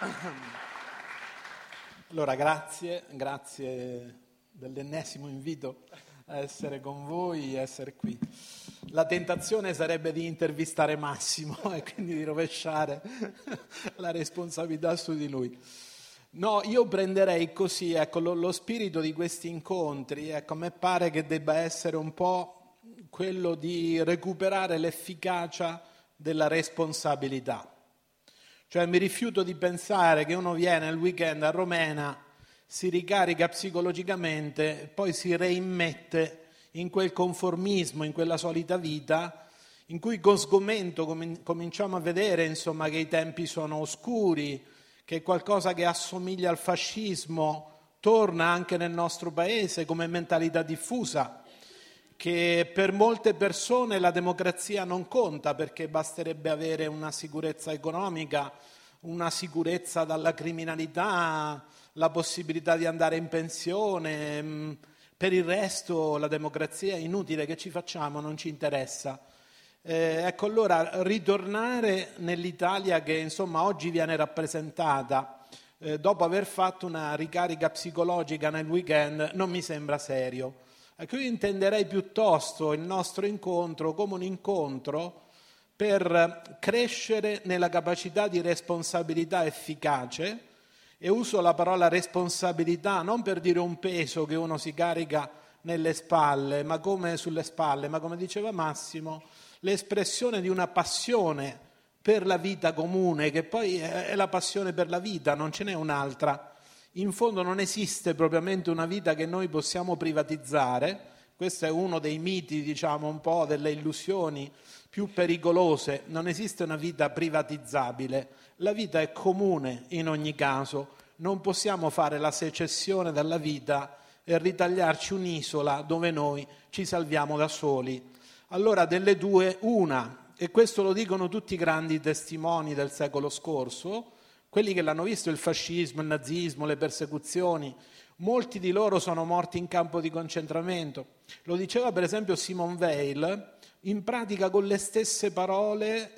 Allora, grazie dell'ennesimo invito a essere con voi, a essere qui. La tentazione sarebbe di intervistare Massimo e quindi di rovesciare la responsabilità su di lui. No, io prenderei così, ecco, lo spirito di questi incontri, ecco, a me pare che debba essere un po' quello di recuperare l'efficacia della responsabilità. Cioè mi rifiuto di pensare che uno viene il weekend a Romena, si ricarica psicologicamente e poi si reimmette in quel conformismo, in quella solita vita, in cui con sgomento cominciamo a vedere insomma che i tempi sono oscuri, che qualcosa che assomiglia al fascismo torna anche nel nostro paese come mentalità diffusa, che per molte persone la democrazia non conta perché basterebbe avere una sicurezza economica, una sicurezza dalla criminalità, la possibilità di andare in pensione. Per il resto la democrazia è inutile, che ci facciamo? Non ci interessa. Ecco, allora ritornare nell'Italia che insomma oggi viene rappresentata dopo aver fatto una ricarica psicologica nel weekend non mi sembra serio. Ecco, io intenderei piuttosto il nostro incontro come un incontro per crescere nella capacità di responsabilità efficace, e uso la parola responsabilità non per dire un peso che uno si carica nelle spalle, ma come sulle spalle, ma come diceva Massimo, l'espressione di una passione per la vita comune, che poi è la passione per la vita, non ce n'è un'altra. In fondo non esiste propriamente una vita che noi possiamo privatizzare, questo è uno dei miti, diciamo, un po' delle illusioni più pericolose, non esiste una vita privatizzabile, la vita è comune in ogni caso, non possiamo fare la secessione dalla vita e ritagliarci un'isola dove noi ci salviamo da soli. Allora delle due una, e questo lo dicono tutti i grandi testimoni del secolo scorso, quelli che l'hanno visto il fascismo, il nazismo, le persecuzioni, molti di loro sono morti in campo di concentramento. Lo diceva per esempio Simone Weil, in pratica con le stesse parole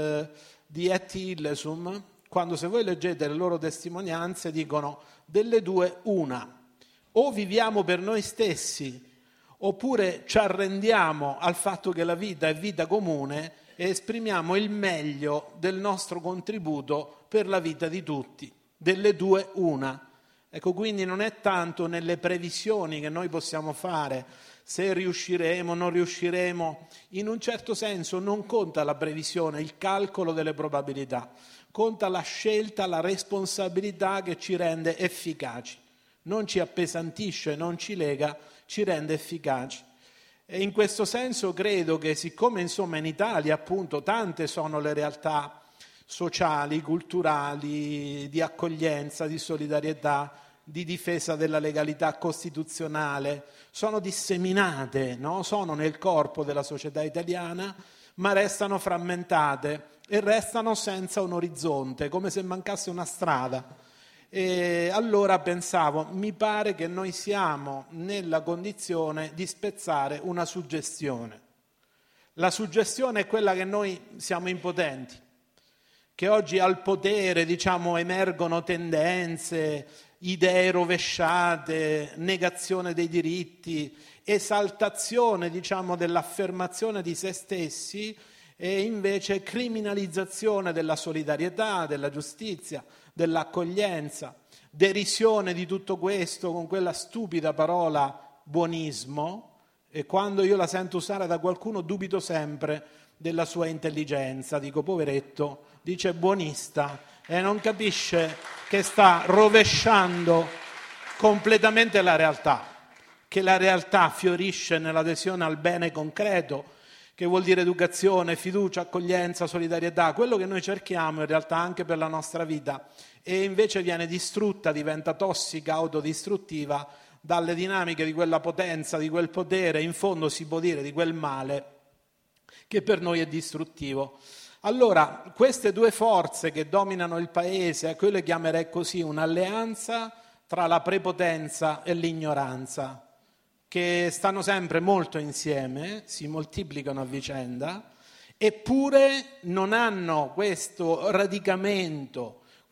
di Etty Hillesum, quando se voi leggete le loro testimonianze dicono delle due una, o viviamo per noi stessi oppure ci arrendiamo al fatto che la vita è vita comune e esprimiamo il meglio del nostro contributo per la vita di tutti, delle due una. Ecco, quindi non è tanto nelle previsioni che noi possiamo fare, se riusciremo o non riusciremo, in un certo senso non conta la previsione, il calcolo delle probabilità, conta la scelta, la responsabilità che ci rende efficaci, non ci appesantisce, non ci lega, ci rende efficaci. E in questo senso credo che siccome insomma in Italia appunto tante sono le realtà sociali, culturali, di accoglienza, di solidarietà, di difesa della legalità costituzionale, sono disseminate, no? Sono nel corpo della società italiana, ma restano frammentate e restano senza un orizzonte, come se mancasse una strada. E allora pensavo, mi pare che noi siamo nella condizione di spezzare una suggestione. La suggestione è quella che noi siamo impotenti, che oggi al potere, diciamo, emergono tendenze, idee rovesciate, negazione dei diritti, esaltazione, diciamo, dell'affermazione di se stessi e invece criminalizzazione della solidarietà, della giustizia, dell'accoglienza, derisione di tutto questo con quella stupida parola buonismo, e quando io la sento usare da qualcuno dubito sempre della sua intelligenza, dico poveretto, dice buonista e non capisce che sta rovesciando completamente la realtà, che la realtà fiorisce nell'adesione al bene concreto, che vuol dire educazione, fiducia, accoglienza, solidarietà, quello che noi cerchiamo in realtà anche per la nostra vita, e invece viene distrutta, diventa tossica, autodistruttiva dalle dinamiche di quella potenza, di quel potere, in fondo si può dire di quel male che per noi è distruttivo. Allora, queste due forze che dominano il paese, io le chiamerei così, un'alleanza tra la prepotenza e l'ignoranza, che stanno sempre molto insieme, si moltiplicano a vicenda, eppure non hanno questo radicamento,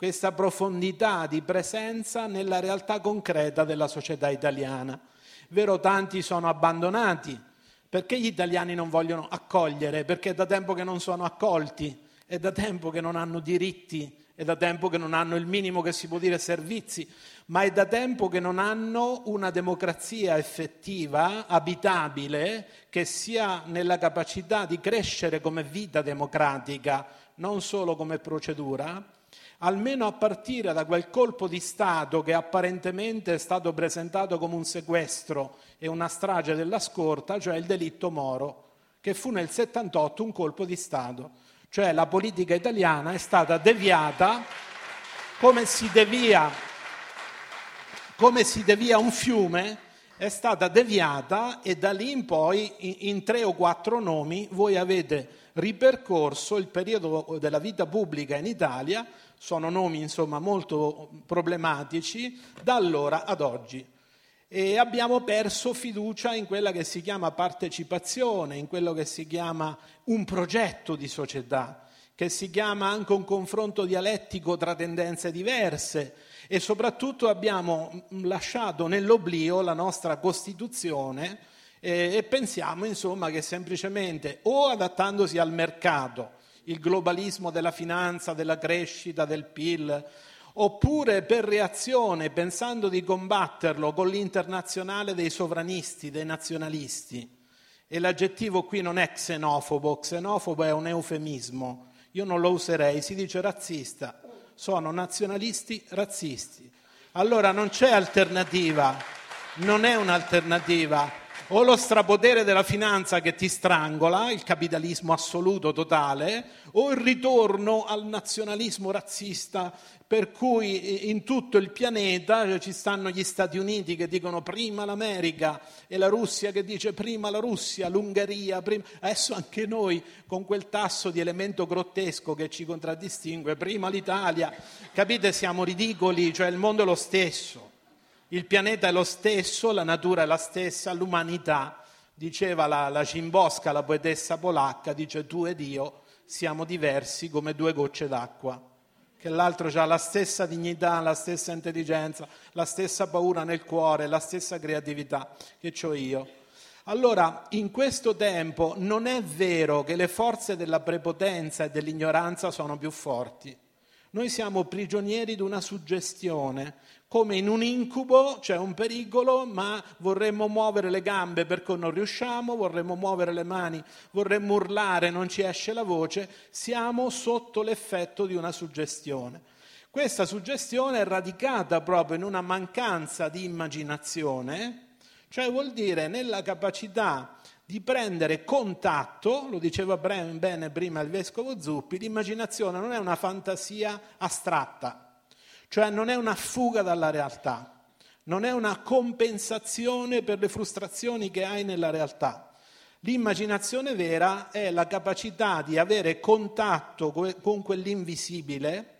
questa profondità di presenza nella realtà concreta della società italiana. Vero, tanti sono abbandonati, perché gli italiani non vogliono accogliere? Perché è da tempo che non sono accolti, è da tempo che non hanno diritti, è da tempo che non hanno il minimo che si può dire servizi, ma è da tempo che non hanno una democrazia effettiva, abitabile, che sia nella capacità di crescere come vita democratica, non solo come procedura, almeno a partire da quel colpo di Stato che apparentemente è stato presentato come un sequestro e una strage della scorta, cioè il delitto Moro, che fu nel 78 un colpo di Stato. Cioè la politica italiana è stata deviata come si devia un fiume, è stata deviata, e da lì in poi in 3 o 4 nomi voi avete ripercorso il periodo della vita pubblica in Italia. Sono nomi insomma molto problematici da allora ad oggi. E abbiamo perso fiducia in quella che si chiama partecipazione, in quello che si chiama un progetto di società, che si chiama anche un confronto dialettico tra tendenze diverse, e soprattutto abbiamo lasciato nell'oblio la nostra Costituzione e pensiamo insomma che semplicemente o adattandosi al mercato, il globalismo della finanza, della crescita, del PIL, oppure per reazione, pensando di combatterlo con l'internazionale dei sovranisti, dei nazionalisti. E l'aggettivo qui non è xenofobo è un eufemismo, io non lo userei, si dice razzista, sono nazionalisti razzisti. Allora non c'è alternativa, non è un'alternativa. O lo strapotere della finanza che ti strangola, il capitalismo assoluto totale, o il ritorno al nazionalismo razzista, per cui in tutto il pianeta ci stanno gli Stati Uniti che dicono prima l'America e la Russia che dice prima la Russia, l'Ungheria, prima... Adesso anche noi con quel tasso di elemento grottesco che ci contraddistingue, prima l'Italia, capite, siamo ridicoli, cioè il mondo è lo stesso. Il pianeta è lo stesso, la natura è la stessa, l'umanità, diceva la Cimbosca, la poetessa polacca, dice tu ed io siamo diversi come 2 gocce d'acqua, che l'altro ha la stessa dignità, la stessa intelligenza, la stessa paura nel cuore, la stessa creatività che ho io. Allora, in questo tempo non è vero che le forze della prepotenza e dell'ignoranza sono più forti. Noi siamo prigionieri di una suggestione, come in un incubo c'è un pericolo, ma vorremmo muovere le gambe perché non riusciamo, vorremmo muovere le mani, vorremmo urlare, non ci esce la voce, siamo sotto l'effetto di una suggestione. Questa suggestione è radicata proprio in una mancanza di immaginazione, cioè vuol dire nella capacità di prendere contatto, lo diceva bene prima il Vescovo Zuppi, l'immaginazione non è una fantasia astratta, cioè non è una fuga dalla realtà, non è una compensazione per le frustrazioni che hai nella realtà. L'immaginazione vera è la capacità di avere contatto con quell'invisibile,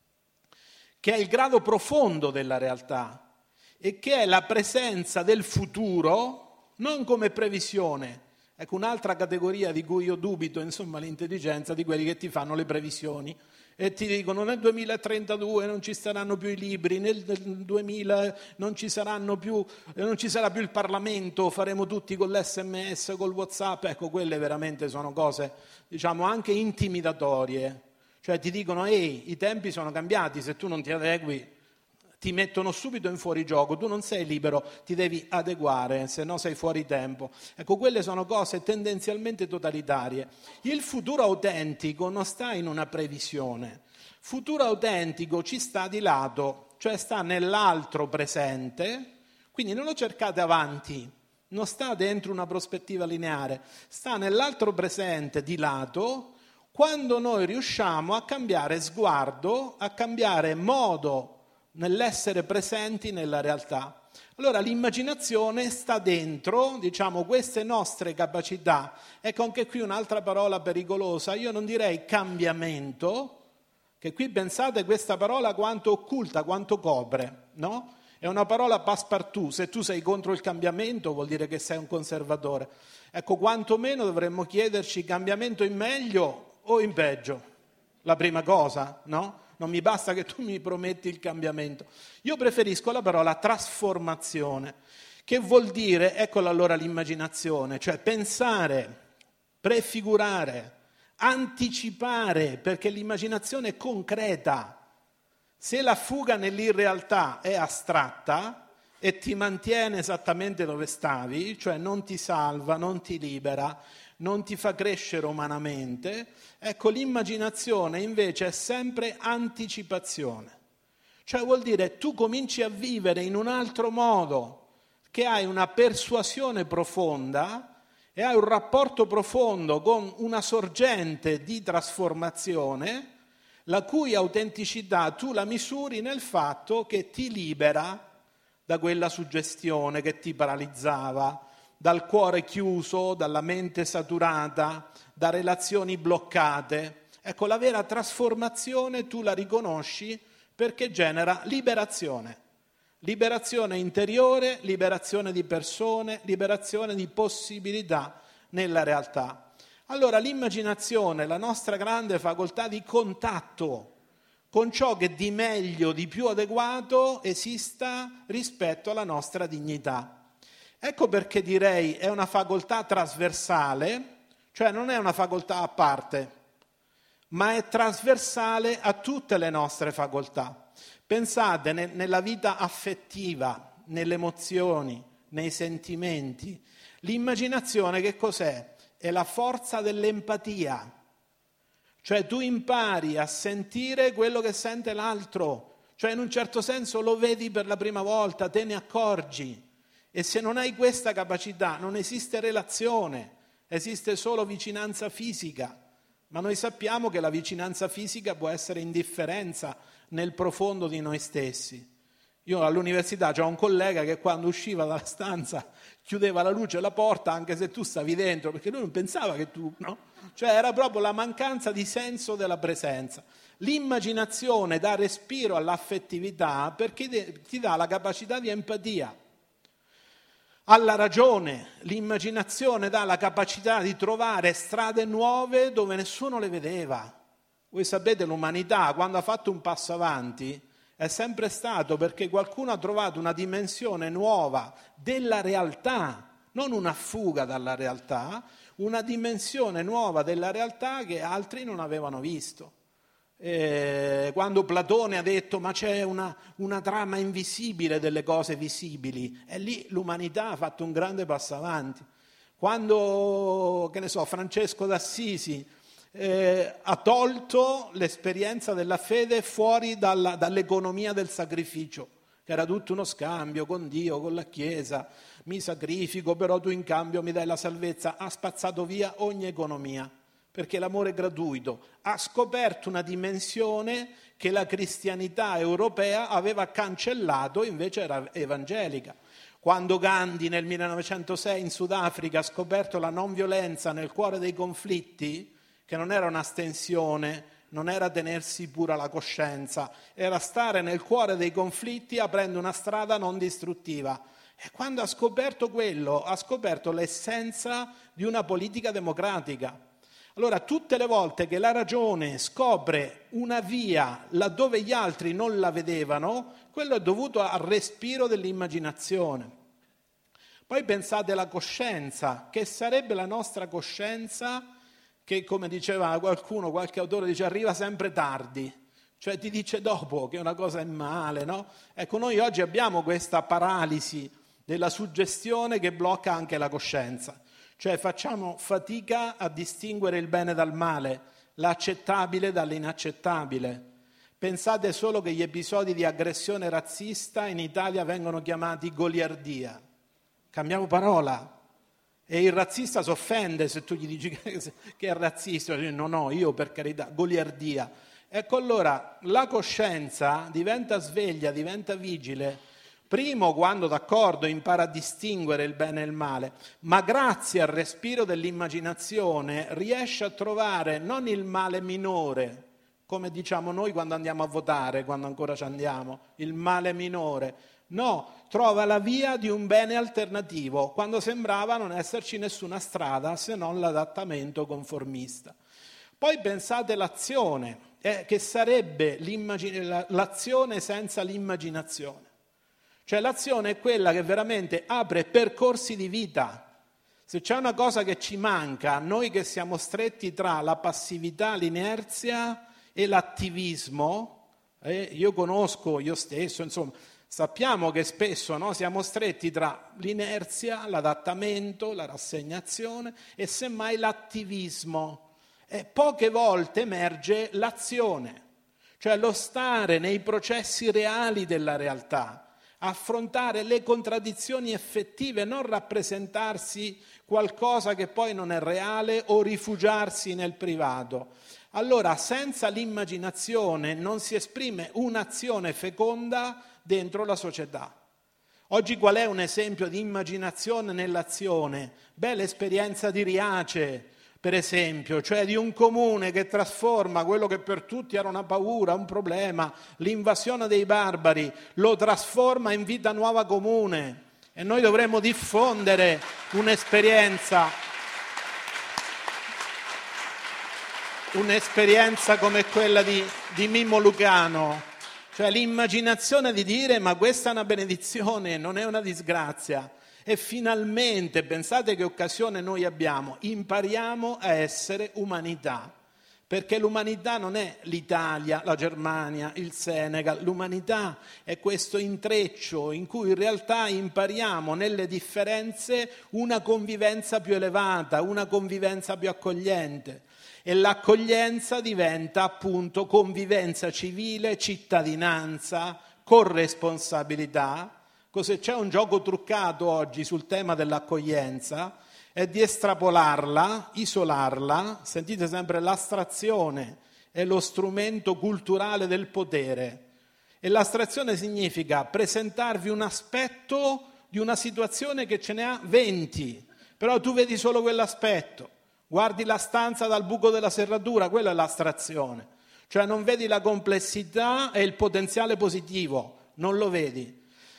che è il grado profondo della realtà e che è la presenza del futuro, non come previsione. Ecco, un'altra categoria di cui io dubito, insomma, l'intelligenza di quelli che ti fanno le previsioni e ti dicono nel 2032 non ci saranno più i libri, nel 2000 non ci sarà più il Parlamento, faremo tutti con l'SMS, col WhatsApp. Ecco, quelle veramente sono cose, diciamo, anche intimidatorie. Cioè ti dicono, i tempi sono cambiati, se tu non ti adegui ti mettono subito in fuorigioco, tu non sei libero, ti devi adeguare, se no sei fuori tempo. Ecco, quelle sono cose tendenzialmente totalitarie. Il futuro autentico non sta in una previsione. Futuro autentico ci sta di lato, cioè sta nell'altro presente, quindi non lo cercate avanti, non sta dentro una prospettiva lineare, sta nell'altro presente di lato, quando noi riusciamo a cambiare sguardo, a cambiare modo nell'essere presenti nella realtà. Allora l'immaginazione sta dentro, diciamo, queste nostre capacità. Ecco anche qui un'altra parola pericolosa, io non direi cambiamento, che qui pensate questa parola quanto occulta, quanto copre, no? È una parola passepartout, se tu sei contro il cambiamento vuol dire che sei un conservatore. Ecco, quantomeno dovremmo chiederci cambiamento in meglio o in peggio, la prima cosa, no? non mi basta che tu mi prometti il cambiamento. Io preferisco la parola trasformazione, che vuol dire, eccola allora l'immaginazione, cioè pensare, prefigurare, anticipare, perché l'immaginazione è concreta. Se la fuga nell'irrealtà è astratta e ti mantiene esattamente dove stavi, cioè non ti salva, non ti libera, non ti fa crescere umanamente, ecco, l'immaginazione invece è sempre anticipazione. Cioè vuol dire tu cominci a vivere in un altro modo, che hai una persuasione profonda e hai un rapporto profondo con una sorgente di trasformazione, la cui autenticità tu la misuri nel fatto che ti libera da quella suggestione che ti paralizzava, dal cuore chiuso, dalla mente saturata, da relazioni bloccate. Ecco, la vera trasformazione tu la riconosci perché genera liberazione. Liberazione interiore, liberazione di persone, liberazione di possibilità nella realtà. Allora l'immaginazione, la nostra grande facoltà di contatto con ciò che di meglio, di più adeguato esista rispetto alla nostra dignità. Ecco perché direi è una facoltà trasversale, cioè non è una facoltà a parte, ma è trasversale a tutte le nostre facoltà. Pensate nella vita affettiva, nelle emozioni, nei sentimenti. L'immaginazione che cos'è? È la forza dell'empatia. Cioè tu impari a sentire quello che sente l'altro, cioè in un certo senso lo vedi per la prima volta, te ne accorgi. E se non hai questa capacità non esiste relazione, esiste solo vicinanza fisica. Ma noi sappiamo che la vicinanza fisica può essere indifferenza nel profondo di noi stessi. Io all'università c'ho un collega che quando usciva dalla stanza chiudeva la luce e la porta anche se tu stavi dentro, perché lui non pensava che tu, no? Cioè era proprio la mancanza di senso della presenza. L'immaginazione dà respiro all'affettività perché ti dà la capacità di empatia. Alla ragione, l'immaginazione dà la capacità di trovare strade nuove dove nessuno le vedeva. Voi sapete, l'umanità quando ha fatto un passo avanti è sempre stato perché qualcuno ha trovato una dimensione nuova della realtà, non una fuga dalla realtà, una dimensione nuova della realtà che altri non avevano visto. Quando Platone ha detto ma c'è una trama invisibile delle cose visibili, e lì l'umanità ha fatto un grande passo avanti. Quando, Francesco d'Assisi ha tolto l'esperienza della fede fuori dall'economia del sacrificio, che era tutto uno scambio con Dio, con la Chiesa, mi sacrifico però tu in cambio mi dai la salvezza, ha spazzato via ogni economia. Perché l'amore è gratuito, ha scoperto una dimensione che la cristianità europea aveva cancellato, invece era evangelica. Quando Gandhi nel 1906 in Sudafrica ha scoperto la non violenza nel cuore dei conflitti, che non era un'astensione, non era tenersi pura la coscienza, era stare nel cuore dei conflitti aprendo una strada non distruttiva. E quando ha scoperto quello, ha scoperto l'essenza di una politica democratica. Allora, tutte le volte che la ragione scopre una via laddove gli altri non la vedevano, quello è dovuto al respiro dell'immaginazione. Poi pensate alla coscienza, che sarebbe la nostra coscienza che, come diceva qualcuno, qualche autore dice, arriva sempre tardi, cioè ti dice dopo che una cosa è male, no? Ecco, noi oggi abbiamo questa paralisi della suggestione che blocca anche la coscienza. Cioè facciamo fatica a distinguere il bene dal male, l'accettabile dall'inaccettabile. Pensate solo che gli episodi di aggressione razzista in Italia vengono chiamati goliardia. Cambiamo parola. E il razzista si offende se tu gli dici che è razzista. No, io per carità, goliardia. Ecco allora, la coscienza diventa sveglia, diventa vigile. Primo, quando, d'accordo, impara a distinguere il bene e il male, ma grazie al respiro dell'immaginazione riesce a trovare non il male minore, come diciamo noi quando andiamo a votare, quando ancora ci andiamo, il male minore. No, trova la via di un bene alternativo, quando sembrava non esserci nessuna strada se non l'adattamento conformista. Poi pensate l'azione. che sarebbe l'azione senza l'immaginazione. Cioè l'azione è quella che veramente apre percorsi di vita. Se c'è una cosa che ci manca, noi che siamo stretti tra la passività, l'inerzia e l'attivismo, io stesso, insomma, sappiamo che spesso siamo stretti tra l'inerzia, l'adattamento, la rassegnazione e semmai l'attivismo. E poche volte emerge l'azione, cioè lo stare nei processi reali della realtà, affrontare le contraddizioni effettive, non rappresentarsi qualcosa che poi non è reale o rifugiarsi nel privato. Allora, senza l'immaginazione non si esprime un'azione feconda dentro la società. Oggi qual è un esempio di immaginazione nell'azione? L'esperienza di Riace, per esempio, cioè di un comune che trasforma quello che per tutti era una paura, un problema, l'invasione dei barbari, lo trasforma in vita nuova comune. E noi dovremmo diffondere un'esperienza come quella di Mimmo Lucano, cioè l'immaginazione di dire ma questa è una benedizione, non è una disgrazia. E finalmente, pensate che occasione noi abbiamo, impariamo a essere umanità, perché l'umanità non è l'Italia, la Germania, il Senegal, l'umanità è questo intreccio in cui in realtà impariamo nelle differenze una convivenza più elevata, una convivenza più accogliente. E l'accoglienza diventa appunto convivenza civile, cittadinanza, corresponsabilità. Se c'è un gioco truccato oggi sul tema dell'accoglienza è di estrapolarla, isolarla. Sentite sempre l'astrazione è lo strumento culturale del potere e l'astrazione significa presentarvi un aspetto di una situazione che ce ne ha 20, però tu vedi solo quell'aspetto, guardi la stanza dal buco della serratura, quella è l'astrazione, cioè non vedi la complessità e il potenziale positivo, non lo vedi.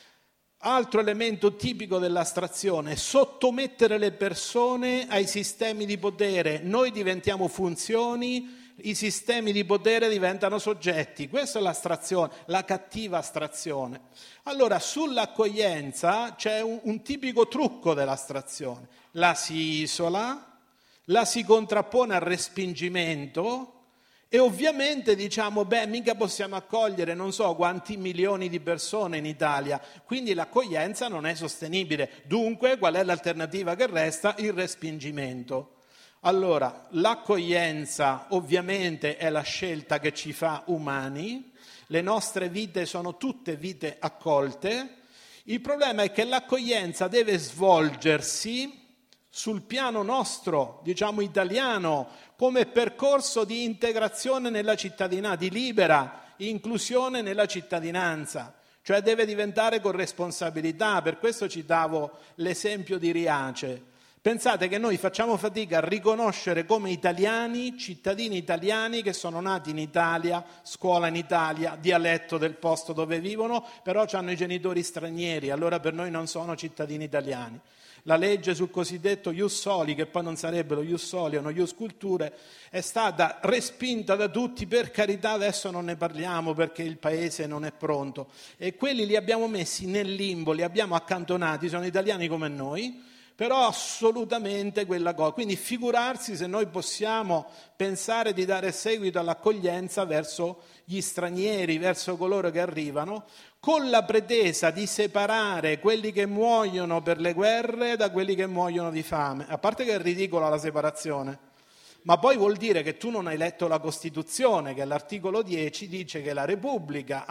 Altro elemento tipico dell'astrazione è sottomettere le persone ai sistemi di potere. Noi diventiamo funzioni, i sistemi di potere diventano soggetti. Questa è l'astrazione, la cattiva astrazione. Allora, sull'accoglienza c'è un tipico trucco dell'astrazione. La si isola, la si contrappone al respingimento. E ovviamente diciamo, mica possiamo accogliere non so quanti milioni di persone in Italia, quindi l'accoglienza non è sostenibile. Dunque, qual è l'alternativa che resta? Il respingimento. Allora, l'accoglienza ovviamente è la scelta che ci fa umani, le nostre vite sono tutte vite accolte. Il problema è che l'accoglienza deve svolgersi sul piano nostro, diciamo italiano, come percorso di integrazione nella cittadinanza, di libera inclusione nella cittadinanza, cioè deve diventare corresponsabilità. Per questo citavo l'esempio di Riace. Pensate che noi facciamo fatica a riconoscere come italiani, cittadini italiani che sono nati in Italia, scuola in Italia, dialetto del posto dove vivono, però hanno i genitori stranieri, allora per noi non sono cittadini italiani. La legge sul cosiddetto ius soli, che poi non sarebbero ius soli, o ius culturae, è stata respinta da tutti. Per carità, adesso non ne parliamo perché il paese non è pronto. E quelli li abbiamo messi nel limbo, li abbiamo accantonati, sono italiani come noi, però assolutamente quella cosa. Quindi figurarsi se noi possiamo pensare di dare seguito all'accoglienza verso gli stranieri, verso coloro che arrivano, con la pretesa di separare quelli che muoiono per le guerre da quelli che muoiono di fame. A parte che è ridicola la separazione, ma poi vuol dire che tu non hai letto la Costituzione, che all'articolo 10 dice che la Repubblica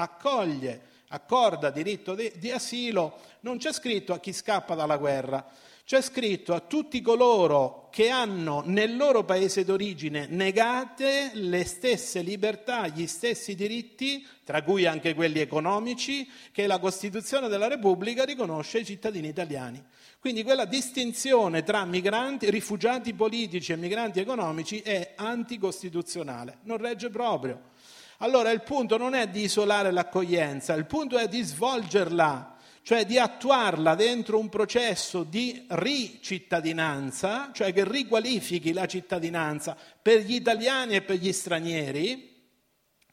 accorda diritto di asilo, non c'è scritto a chi scappa dalla guerra, c'è scritto a tutti coloro che hanno nel loro paese d'origine negate le stesse libertà, gli stessi diritti, tra cui anche quelli economici, che la Costituzione della Repubblica riconosce ai cittadini italiani. Quindi quella distinzione tra migranti, rifugiati politici e migranti economici è anticostituzionale, non regge proprio. Allora il punto non è di isolare l'accoglienza, il punto è di svolgerla, cioè di attuarla dentro un processo di ricittadinanza, cioè che riqualifichi la cittadinanza per gli italiani e per gli stranieri,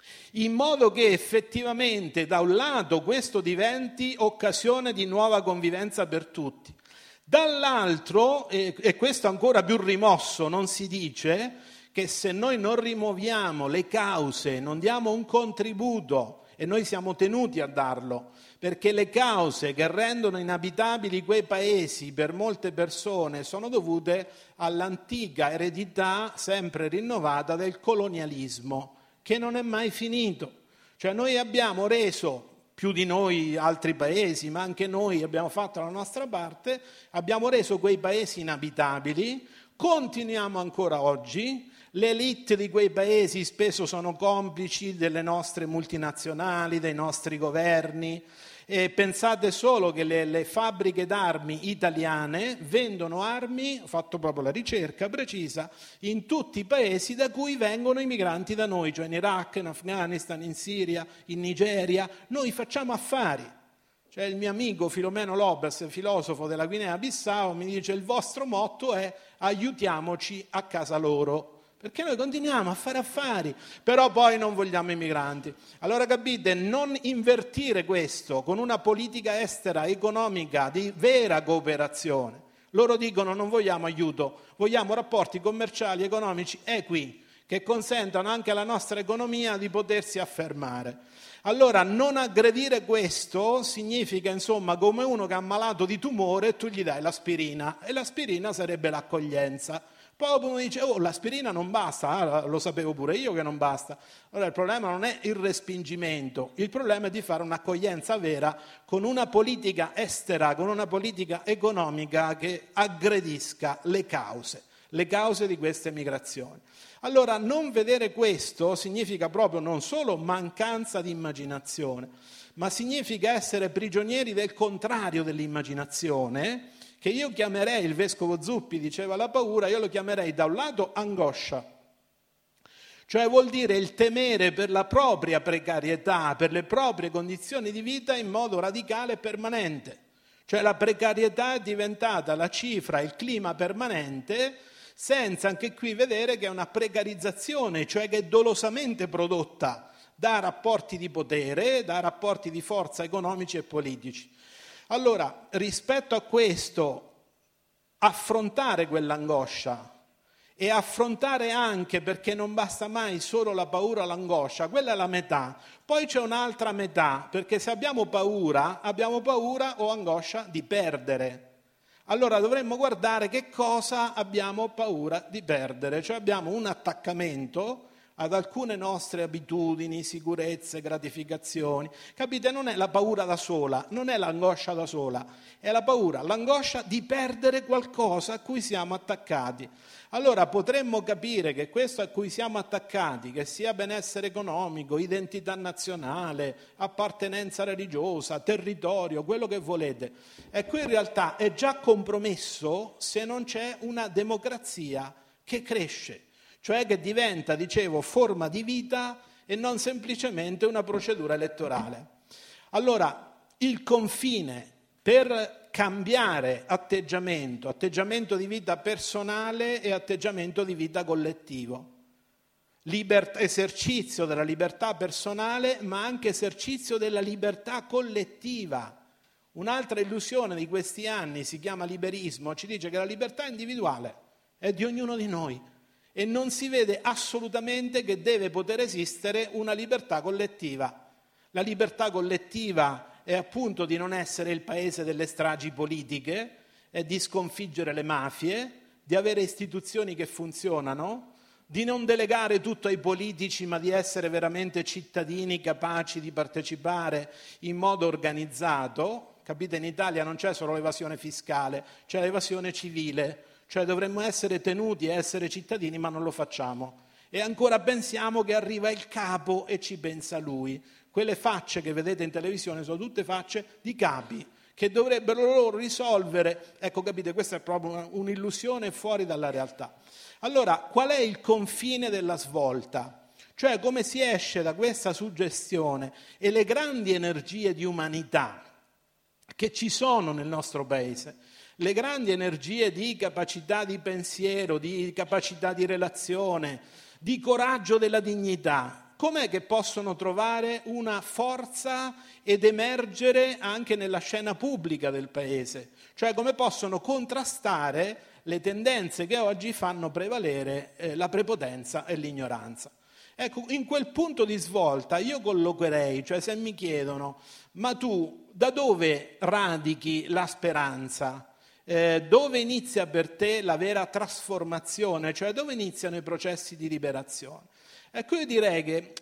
in modo che effettivamente da un lato questo diventi occasione di nuova convivenza per tutti. Dall'altro, e questo ancora più rimosso, non si dice che se noi non rimuoviamo le cause, non diamo un contributo, e noi siamo tenuti a darlo, perché le cause che rendono inabitabili quei paesi per molte persone sono dovute all'antica eredità sempre rinnovata del colonialismo, che non è mai finito. Cioè noi abbiamo reso, più di noi altri paesi, ma anche noi abbiamo fatto la nostra parte, abbiamo reso quei paesi inabitabili, continuiamo ancora oggi. Le élite di quei paesi spesso sono complici delle nostre multinazionali, dei nostri governi, e pensate solo che le fabbriche d'armi italiane vendono armi, ho fatto proprio la ricerca precisa, in tutti i paesi da cui vengono i migranti da noi, cioè in Iraq, in Afghanistan, in Siria, in Nigeria. Noi facciamo affari. Cioè il mio amico Filomeno Lopez, filosofo della Guinea-Bissau, mi dice: il vostro motto è aiutiamoci a casa loro. Perché noi continuiamo a fare affari, però poi non vogliamo i migranti. Allora capite, non invertire questo con una politica estera economica di vera cooperazione. Loro dicono: non vogliamo aiuto, vogliamo rapporti commerciali, economici equi, che consentano anche alla nostra economia di potersi affermare. Allora non aggredire questo significa, insomma, come uno che è ammalato di tumore e tu gli dai l'aspirina, e l'aspirina sarebbe l'accoglienza. Poi uno dice: oh, l'aspirina non basta, lo sapevo pure io che non basta. Allora il problema non è il respingimento, il problema è di fare un'accoglienza vera con una politica estera, con una politica economica che aggredisca le cause di queste migrazioni. Allora non vedere questo significa proprio non solo mancanza di immaginazione, ma significa essere prigionieri del contrario dell'immaginazione, che io chiamerei, il vescovo Zuppi diceva la paura, io lo chiamerei da un lato angoscia, cioè vuol dire il temere per la propria precarietà, per le proprie condizioni di vita in modo radicale e permanente. Cioè la precarietà è diventata la cifra, il clima permanente, senza anche qui vedere che è una precarizzazione, cioè che è dolosamente prodotta da rapporti di potere, da rapporti di forza economici e politici. Allora, rispetto a questo, affrontare quell'angoscia e affrontare anche, perché non basta mai solo la paura o l'angoscia, quella è la metà. Poi c'è un'altra metà, perché se abbiamo paura o angoscia di perdere. Allora dovremmo guardare che cosa abbiamo paura di perdere, cioè abbiamo un attaccamento ad alcune nostre abitudini, sicurezze, gratificazioni. Capite? Non è la paura da sola, non è l'angoscia da sola, è la paura, l'angoscia di perdere qualcosa a cui siamo attaccati. Allora potremmo capire che questo a cui siamo attaccati, che sia benessere economico, identità nazionale, appartenenza religiosa, territorio, quello che volete, ecco in realtà è già compromesso se non c'è una democrazia che cresce. Cioè che diventa, dicevo, forma di vita e non semplicemente una procedura elettorale. Allora, il confine per cambiare atteggiamento di vita personale e atteggiamento di vita collettivo. Esercizio della libertà personale, ma anche esercizio della libertà collettiva. Un'altra illusione di questi anni si chiama liberismo, ci dice che la libertà individuale è di ognuno di noi. E non si vede assolutamente che deve poter esistere una libertà collettiva. La libertà collettiva è appunto di non essere il paese delle stragi politiche, è di sconfiggere le mafie, di avere istituzioni che funzionano, di non delegare tutto ai politici, ma di essere veramente cittadini capaci di partecipare in modo organizzato. Capite, in Italia non c'è solo l'evasione fiscale, c'è l'evasione civile. Cioè dovremmo essere tenuti a essere cittadini, ma non lo facciamo. E ancora pensiamo che arriva il capo e ci pensa lui. Quelle facce che vedete in televisione sono tutte facce di capi, che dovrebbero loro risolvere. Ecco, capite, questa è proprio un'illusione fuori dalla realtà. Allora, qual è il confine della svolta? Cioè come si esce da questa suggestione e le grandi energie di umanità che ci sono nel nostro paese, le grandi energie di capacità di pensiero, di capacità di relazione, di coraggio della dignità, com'è che possono trovare una forza ed emergere anche nella scena pubblica del paese? Cioè come possono contrastare le tendenze che oggi fanno prevalere la prepotenza e l'ignoranza? Ecco, in quel punto di svolta io collocherei, cioè se mi chiedono, ma tu da dove radichi la speranza? Dove inizia per te la vera trasformazione, cioè dove iniziano i processi di liberazione? Ecco, io direi che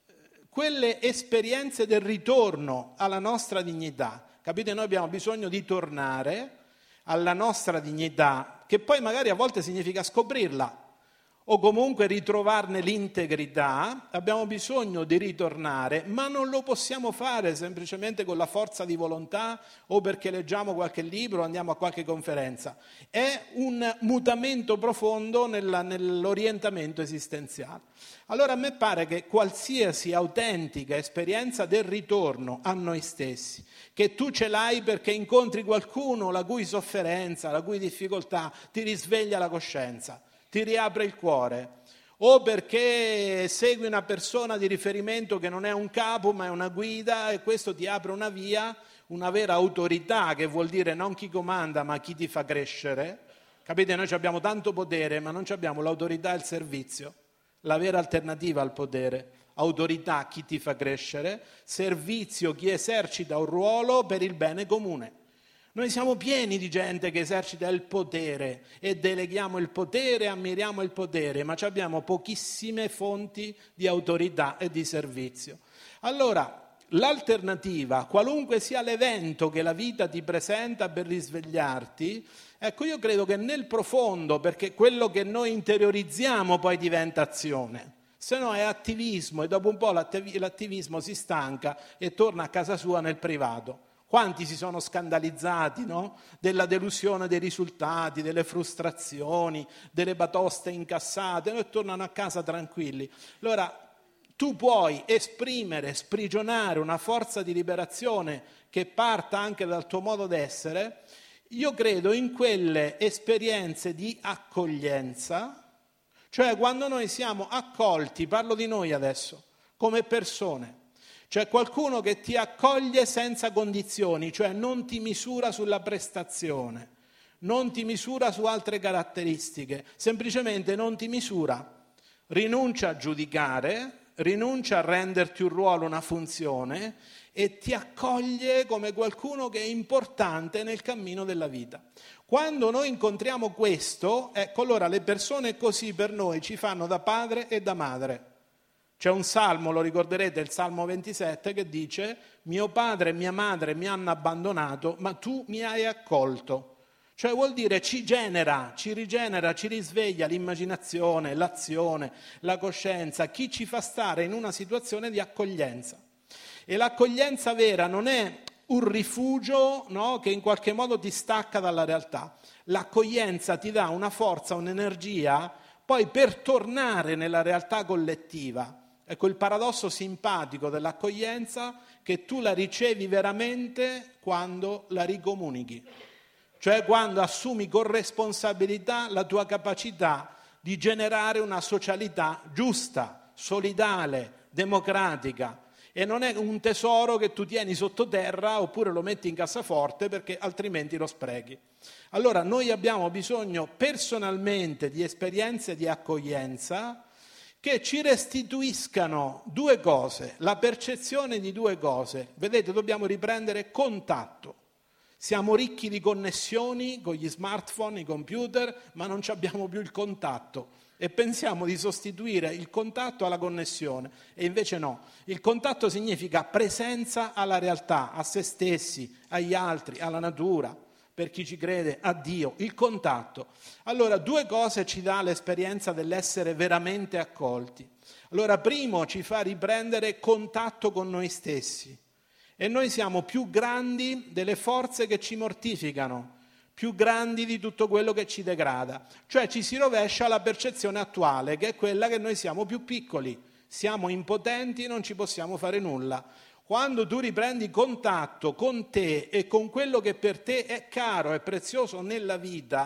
quelle esperienze del ritorno alla nostra dignità, capite, noi abbiamo bisogno di tornare alla nostra dignità, che poi magari a volte significa scoprirla, o comunque ritrovarne l'integrità, abbiamo bisogno di ritornare, ma non lo possiamo fare semplicemente con la forza di volontà o perché leggiamo qualche libro o andiamo a qualche conferenza. È un mutamento profondo nell'orientamento esistenziale. Allora a me pare che qualsiasi autentica esperienza del ritorno a noi stessi, che tu ce l'hai perché incontri qualcuno la cui sofferenza, la cui difficoltà ti risveglia la coscienza, ti riapre il cuore, o perché segui una persona di riferimento che non è un capo ma è una guida e questo ti apre una via, una vera autorità, che vuol dire non chi comanda ma chi ti fa crescere. Capite, noi abbiamo tanto potere ma non abbiamo l'autorità e il servizio, la vera alternativa al potere. Autorità chi ti fa crescere, servizio chi esercita un ruolo per il bene comune. Noi siamo pieni di gente che esercita il potere e deleghiamo il potere, ammiriamo il potere, ma abbiamo pochissime fonti di autorità e di servizio. Allora, l'alternativa, qualunque sia l'evento che la vita ti presenta per risvegliarti, ecco, io credo che nel profondo, perché quello che noi interiorizziamo poi diventa azione, se no è attivismo e dopo un po' l'attivismo si stanca e torna a casa sua nel privato. Quanti si sono scandalizzati, no? Della delusione dei risultati, delle frustrazioni, delle batoste incassate, e tornano a casa tranquilli. Allora, tu puoi esprimere, sprigionare una forza di liberazione che parta anche dal tuo modo d'essere, io credo in quelle esperienze di accoglienza, cioè quando noi siamo accolti, parlo di noi adesso, come persone. Cioè qualcuno che ti accoglie senza condizioni, cioè non ti misura sulla prestazione, non ti misura su altre caratteristiche, semplicemente non ti misura, rinuncia a giudicare, rinuncia a renderti un ruolo, una funzione e ti accoglie come qualcuno che è importante nel cammino della vita. Quando noi incontriamo questo, ecco, allora le persone così per noi ci fanno da padre e da madre. C'è un salmo, lo ricorderete, il Salmo 27, che dice: mio padre e mia madre mi hanno abbandonato, ma tu mi hai accolto. Cioè vuol dire ci genera, ci rigenera, ci risveglia l'immaginazione, l'azione, la coscienza, chi ci fa stare in una situazione di accoglienza. E l'accoglienza vera non è un rifugio, no, che in qualche modo ti stacca dalla realtà. L'accoglienza ti dà una forza, un'energia, poi per tornare nella realtà collettiva. Ecco il paradosso simpatico dell'accoglienza, che tu la ricevi veramente quando la ricomunichi, cioè quando assumi con responsabilità la tua capacità di generare una socialità giusta, solidale, democratica, e non è un tesoro che tu tieni sottoterra oppure lo metti in cassaforte perché altrimenti lo sprechi. Allora noi abbiamo bisogno personalmente di esperienze di accoglienza che ci restituiscano due cose, la percezione di due cose. Vedete, dobbiamo riprendere contatto. Siamo ricchi di connessioni con gli smartphone, i computer, ma non abbiamo più il contatto e pensiamo di sostituire il contatto alla connessione e invece no. Il contatto significa presenza alla realtà, a se stessi, agli altri, alla natura. Per chi ci crede, a Dio, il contatto. Allora, due cose ci dà l'esperienza dell'essere veramente accolti. Allora, primo, ci fa riprendere contatto con noi stessi. E noi siamo più grandi delle forze che ci mortificano, più grandi di tutto quello che ci degrada. Cioè ci si rovescia la percezione attuale, che è quella che noi siamo più piccoli, siamo impotenti, non ci possiamo fare nulla. Quando tu riprendi contatto con te e con quello che per te è caro e prezioso nella vita,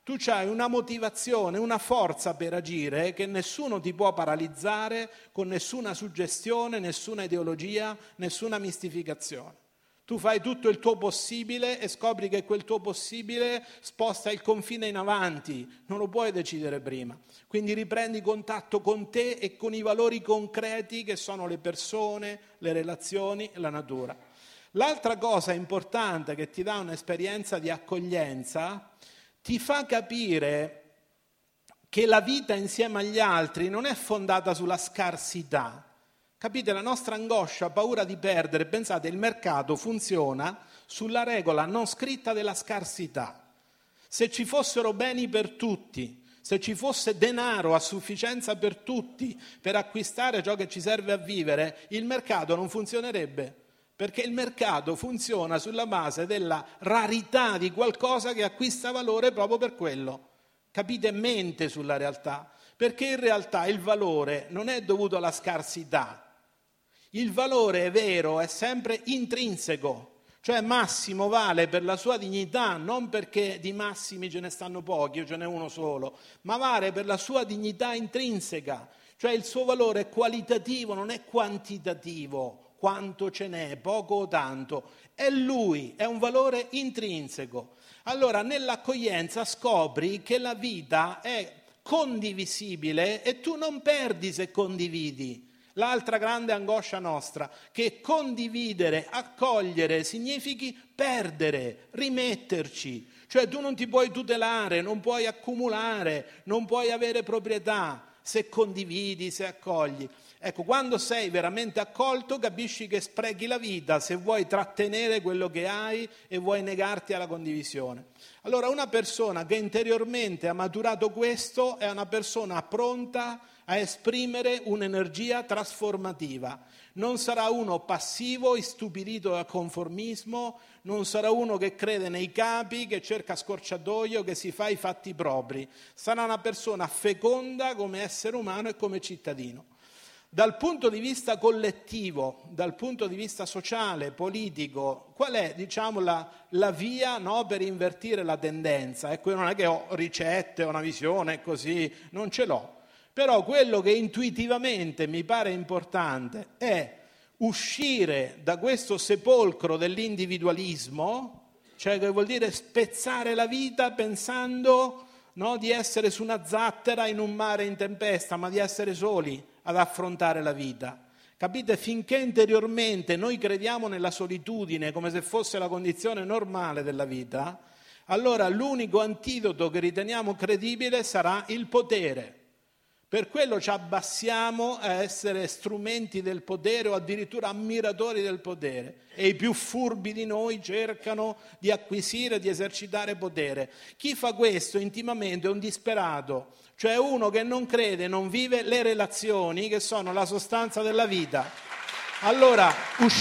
Tu hai una motivazione, una forza per agire che nessuno ti può paralizzare con nessuna suggestione, nessuna ideologia, nessuna mistificazione. Tu fai tutto il tuo possibile e scopri che quel tuo possibile sposta il confine in avanti, non lo puoi decidere prima. Quindi riprendi contatto con te e con i valori concreti che sono le persone, le relazioni, la natura. L'altra cosa importante che ti dà un'esperienza di accoglienza, ti fa capire che la vita insieme agli altri non è fondata sulla scarsità. Capite? La nostra angoscia, paura di perdere, pensate, il mercato funziona sulla regola non scritta della scarsità. Se ci fossero beni per tutti, se ci fosse denaro a sufficienza per tutti per acquistare ciò che ci serve a vivere, il mercato non funzionerebbe. Perché il mercato funziona sulla base della rarità di qualcosa che acquista valore proprio per quello. Capite? Mente sulla realtà. Perché in realtà il valore non è dovuto alla scarsità. Il valore vero è sempre intrinseco. Cioè Massimo vale per la sua dignità, non perché di Massimi ce ne stanno pochi o ce n'è uno solo, ma vale per la sua dignità intrinseca. Cioè il suo valore è qualitativo, non è quantitativo. Quanto ce n'è, poco o tanto, è lui, è un valore intrinseco. Allora nell'accoglienza scopri che la vita è condivisibile e tu non perdi se condividi. L'altra grande angoscia nostra, che condividere, accogliere significhi perdere, rimetterci. Cioè tu non ti puoi tutelare, non puoi accumulare, non puoi avere proprietà se condividi, se accogli. Ecco, quando sei veramente accolto capisci che sprechi la vita se vuoi trattenere quello che hai e vuoi negarti alla condivisione. Allora una persona che interiormente ha maturato questo è una persona pronta a esprimere un'energia trasformativa. Non sarà uno passivo, istupidito dal conformismo, non sarà uno che crede nei capi, che cerca scorciatoio, che si fa i fatti propri. Sarà una persona feconda come essere umano e come cittadino. Dal punto di vista collettivo, dal punto di vista sociale, politico, qual è, diciamo, la via, no, per invertire la tendenza? Ecco, io non è che ho ricette, ho una visione così, non ce l'ho. Però quello che intuitivamente mi pare importante è uscire da questo sepolcro dell'individualismo, cioè che vuol dire spezzare la vita pensando, no, di essere su una zattera in un mare in tempesta, ma di essere soli ad affrontare la vita. Capite? Finché interiormente noi crediamo nella solitudine come se fosse la condizione normale della vita, allora l'unico antidoto che riteniamo credibile sarà il potere. Per quello ci abbassiamo a essere strumenti del potere o addirittura ammiratori del potere. E i più furbi di noi cercano di acquisire, di esercitare potere. Chi fa questo intimamente è un disperato, cioè uno che non crede, non vive le relazioni che sono la sostanza della vita. Allora,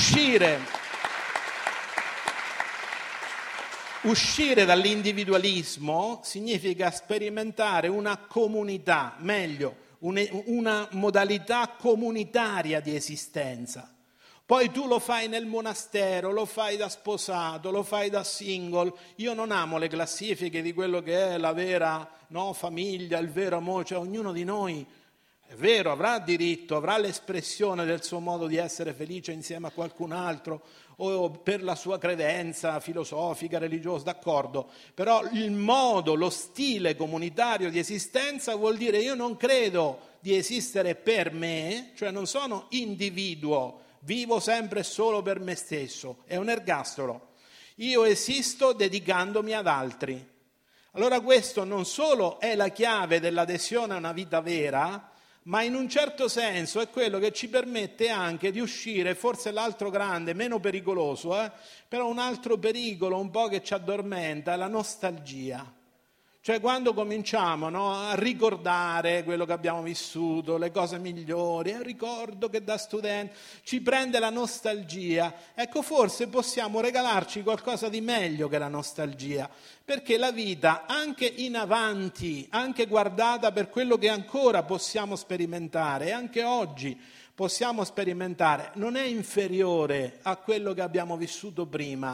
uscire dall'individualismo significa sperimentare una comunità, meglio, una modalità comunitaria di esistenza. Poi tu lo fai nel monastero, lo fai da sposato, lo fai da single. Io non amo le classifiche di quello che è la vera, no, famiglia, il vero amore, cioè ognuno di noi, è vero, avrà diritto, avrà l'espressione del suo modo di essere felice insieme a qualcun altro o per la sua credenza filosofica, religiosa, d'accordo, però il modo, lo stile comunitario di esistenza vuol dire io non credo di esistere per me, cioè non sono individuo, vivo sempre solo per me stesso, è un ergastolo. Io esisto dedicandomi ad altri. Allora questo non solo è la chiave dell'adesione a una vita vera, ma in un certo senso è quello che ci permette anche di uscire, forse l'altro grande, meno pericoloso, però un altro pericolo un po' che ci addormenta è la nostalgia. Cioè quando cominciamo, no, a ricordare quello che abbiamo vissuto, le cose migliori, ricordo che da studente ci prende la nostalgia, ecco forse possiamo regalarci qualcosa di meglio che la nostalgia, perché la vita anche in avanti, anche guardata per quello che ancora possiamo sperimentare e anche oggi possiamo sperimentare, non è inferiore a quello che abbiamo vissuto prima.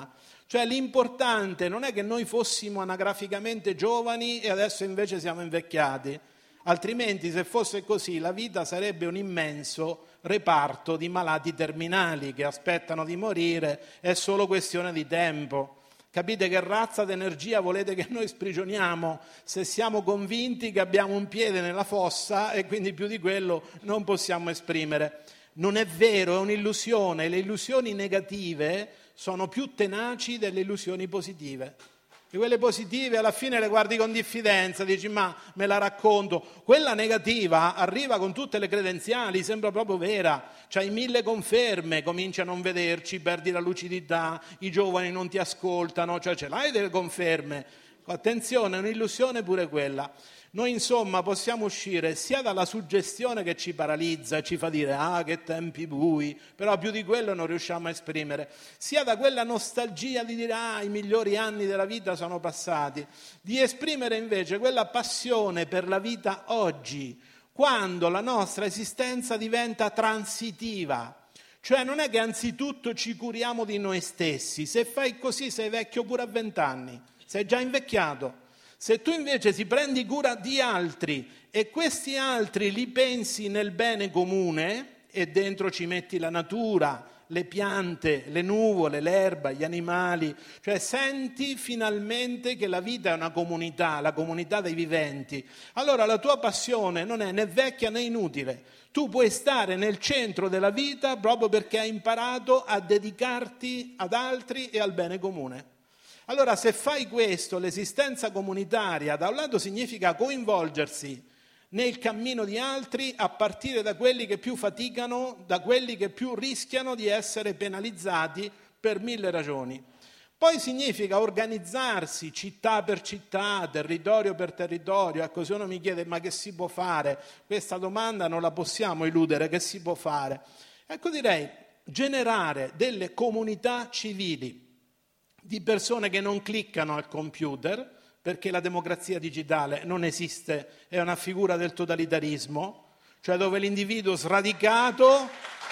Cioè l'importante non è che noi fossimo anagraficamente giovani e adesso invece siamo invecchiati, altrimenti se fosse così la vita sarebbe un immenso reparto di malati terminali che aspettano di morire, è solo questione di tempo. Capite che razza d'energia volete che noi sprigioniamo se siamo convinti che abbiamo un piede nella fossa e quindi più di quello non possiamo esprimere? Non è vero, è un'illusione. Le illusioni negative sono più tenaci delle illusioni positive. E quelle positive alla fine le guardi con diffidenza, dici ma me la racconto. Quella negativa arriva con tutte le credenziali, sembra proprio vera, c'hai 1000 conferme, cominci a non vederci, perdi la lucidità, i giovani non ti ascoltano, cioè ce l'hai delle conferme. Attenzione, è un'illusione pure quella. Noi insomma possiamo uscire sia dalla suggestione che ci paralizza e ci fa dire che tempi bui, però più di quello non riusciamo a esprimere, sia da quella nostalgia di dire i migliori anni della vita sono passati, di esprimere invece quella passione per la vita oggi, quando la nostra esistenza diventa transitiva. Cioè non è che anzitutto ci curiamo di noi stessi, se fai così sei vecchio pure a 20 anni, sei già invecchiato. Se tu invece ti prendi cura di altri e questi altri li pensi nel bene comune e dentro ci metti la natura, le piante, le nuvole, l'erba, gli animali, cioè senti finalmente che la vita è una comunità, la comunità dei viventi, allora la tua passione non è né vecchia né inutile. Tu puoi stare nel centro della vita proprio perché hai imparato a dedicarti ad altri e al bene comune. Allora se fai questo, l'esistenza comunitaria da un lato significa coinvolgersi nel cammino di altri a partire da quelli che più faticano, da quelli che più rischiano di essere penalizzati per 1000 ragioni. Poi significa organizzarsi città per città, territorio per territorio. Ecco, se uno mi chiede ma che si può fare? Questa domanda non la possiamo eludere, che si può fare? Ecco, direi generare delle comunità civili di persone che non cliccano al computer, perché la democrazia digitale non esiste, è una figura del totalitarismo, cioè dove l'individuo sradicato,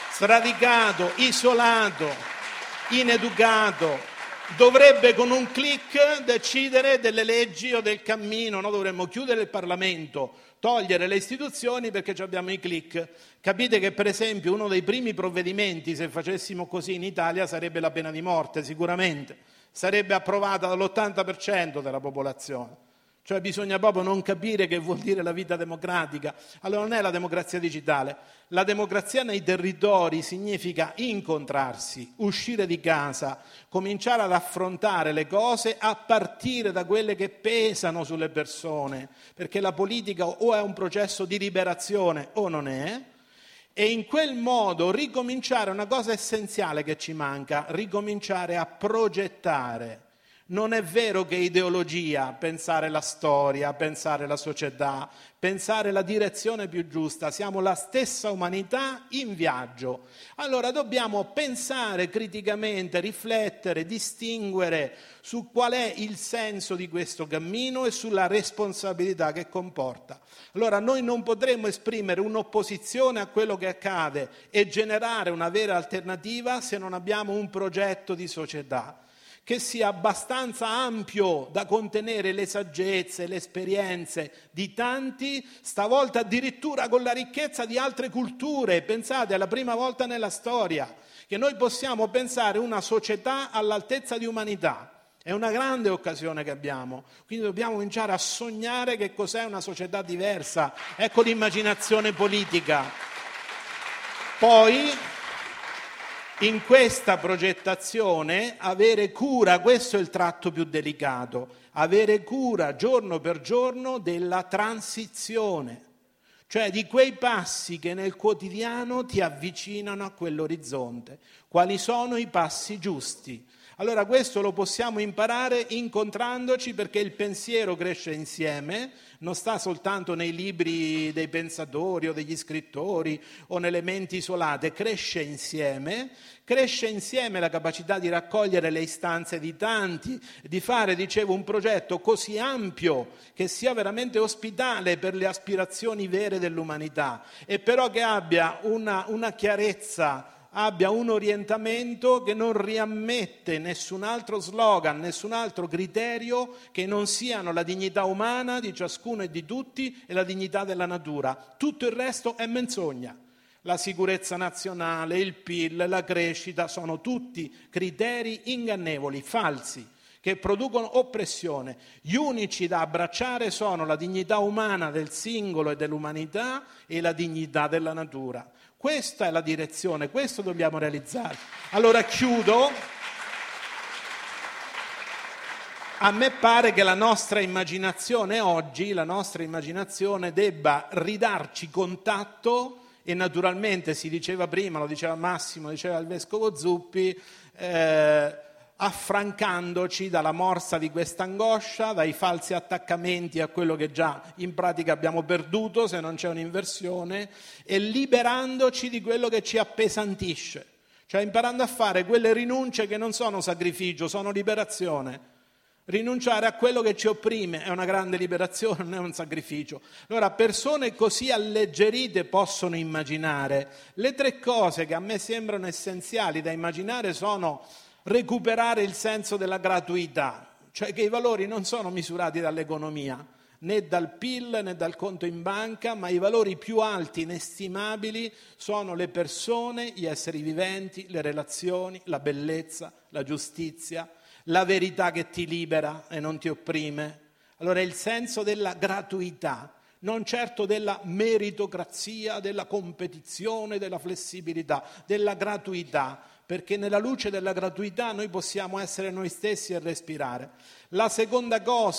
isolato, ineducato, dovrebbe con un click decidere delle leggi o del cammino, no? Dovremmo chiudere il Parlamento, togliere le istituzioni perché abbiamo i click. Capite che per esempio uno dei primi provvedimenti, se facessimo così in Italia, sarebbe la pena di morte, sicuramente. Sarebbe approvata dall'80% della popolazione. Cioè bisogna proprio non capire che vuol dire la vita democratica. Allora non è la democrazia digitale. La democrazia nei territori significa incontrarsi, uscire di casa, cominciare ad affrontare le cose a partire da quelle che pesano sulle persone, perché la politica o è un processo di liberazione o non è, e in quel modo ricominciare una cosa essenziale che ci manca, ricominciare a progettare. Non è vero che ideologia, pensare la storia, pensare la società, pensare la direzione più giusta, siamo la stessa umanità in viaggio. Allora dobbiamo pensare criticamente, riflettere, distinguere su qual è il senso di questo cammino e sulla responsabilità che comporta. Allora noi non potremo esprimere un'opposizione a quello che accade e generare una vera alternativa se non abbiamo un progetto di società che sia abbastanza ampio da contenere le saggezze, le esperienze di tanti, stavolta addirittura con la ricchezza di altre culture. Pensate, è la prima volta nella storia che noi possiamo pensare una società all'altezza di umanità. È una grande occasione che abbiamo, quindi dobbiamo cominciare a sognare che cos'è una società diversa. Ecco l'immaginazione politica. Poi, in questa progettazione, avere cura, questo è il tratto più delicato, avere cura giorno per giorno della transizione, cioè di quei passi che nel quotidiano ti avvicinano a quell'orizzonte. Quali sono i passi giusti? Allora questo lo possiamo imparare incontrandoci, perché il pensiero cresce insieme, non sta soltanto nei libri dei pensatori o degli scrittori o nelle menti isolate, cresce insieme la capacità di raccogliere le istanze di tanti, di fare, dicevo, un progetto così ampio che sia veramente ospitale per le aspirazioni vere dell'umanità e però che abbia una chiarezza abbia un orientamento che non riammette nessun altro slogan, nessun altro criterio che non siano la dignità umana di ciascuno e di tutti e la dignità della natura. Tutto il resto è menzogna. La sicurezza nazionale, il PIL, la crescita sono tutti criteri ingannevoli, falsi, che producono oppressione. Gli unici da abbracciare sono la dignità umana del singolo e dell'umanità e la dignità della natura. Questa è la direzione, questo dobbiamo realizzare. Allora chiudo. A me pare che la nostra immaginazione oggi, la nostra immaginazione debba ridarci contatto e naturalmente si diceva prima, lo diceva Massimo, diceva il Vescovo Zuppi, affrancandoci dalla morsa di questa angoscia, dai falsi attaccamenti a quello che già in pratica abbiamo perduto se non c'è un'inversione, e liberandoci di quello che ci appesantisce, cioè imparando a fare quelle rinunce che non sono sacrificio, sono liberazione. Rinunciare a quello che ci opprime è una grande liberazione, non è un sacrificio. Allora, persone così alleggerite possono immaginare. Le 3 cose che a me sembrano essenziali da immaginare sono recuperare il senso della gratuità, cioè che i valori non sono misurati dall'economia, né dal PIL né dal conto in banca, ma i valori più alti, inestimabili, sono le persone, gli esseri viventi, le relazioni, la bellezza, la giustizia, la verità che ti libera e non ti opprime. Allora il senso della gratuità, non certo della meritocrazia, della competizione, della flessibilità, della gratuità, perché nella luce della gratuità noi possiamo essere noi stessi e respirare. La seconda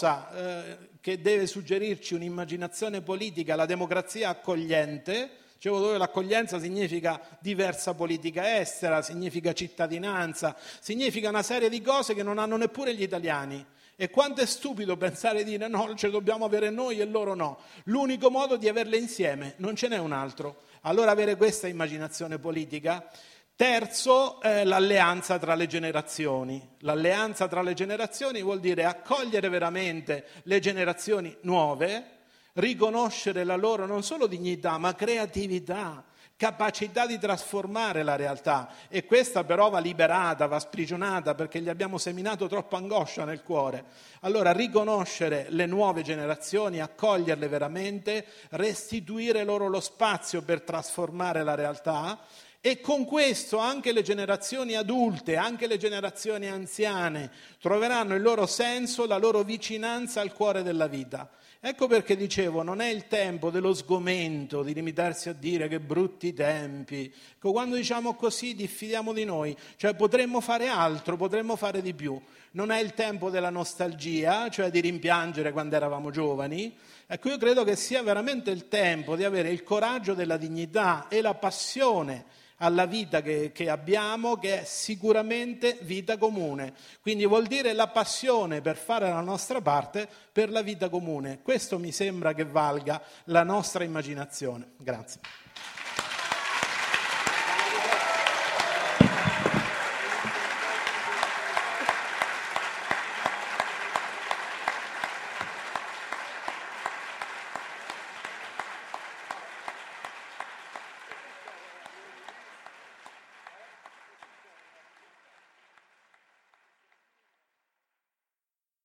cosa che deve suggerirci un'immaginazione politica, la democrazia accogliente, dicevo, dove l'accoglienza significa diversa politica estera, significa cittadinanza, significa una serie di cose che non hanno neppure gli italiani. E quanto è stupido pensare di dire no, ce dobbiamo avere noi e loro no. L'unico modo di averle insieme, non ce n'è un altro. Allora avere questa immaginazione politica. Terzo, l'alleanza tra le generazioni. L'alleanza tra le generazioni vuol dire accogliere veramente le generazioni nuove, riconoscere la loro non solo dignità, ma creatività, capacità di trasformare la realtà. E questa però va liberata, va sprigionata, perché gli abbiamo seminato troppa angoscia nel cuore. Allora riconoscere le nuove generazioni, accoglierle veramente, restituire loro lo spazio per trasformare la realtà. E con questo anche le generazioni adulte, anche le generazioni anziane troveranno il loro senso, la loro vicinanza al cuore della vita. Ecco perché dicevo, non è il tempo dello sgomento, di limitarsi a dire che brutti tempi. Quando diciamo così diffidiamo di noi, cioè potremmo fare altro, potremmo fare di più. Non è il tempo della nostalgia, cioè di rimpiangere quando eravamo giovani. Ecco, io credo che sia veramente il tempo di avere il coraggio della dignità e la passione alla vita che abbiamo, che è sicuramente vita comune. Quindi vuol dire la passione per fare la nostra parte per la vita comune. Questo mi sembra che valga la nostra immaginazione. Grazie.